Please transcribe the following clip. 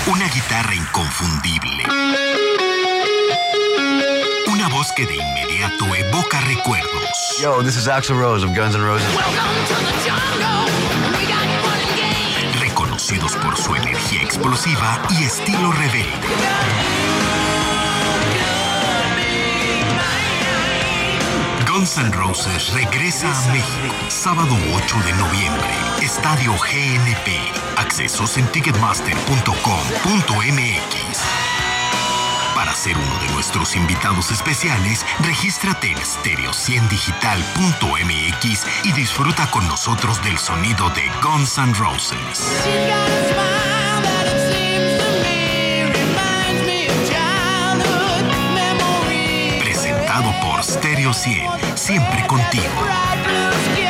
Una guitarra inconfundible. Una voz que de inmediato evoca recuerdos. Yo, this is Axl Rose of Guns N' Roses. Reconocidos por su energía explosiva y estilo rebelde. Guns N' Roses regresa a México, sábado 8 de noviembre, Estadio GNP. Accesos en ticketmaster.com.mx. Para ser uno de nuestros invitados especiales, regístrate en stereo100digital.mx y disfruta con nosotros del sonido de Guns N' Roses. Presentado por Stereo 100, siempre contigo.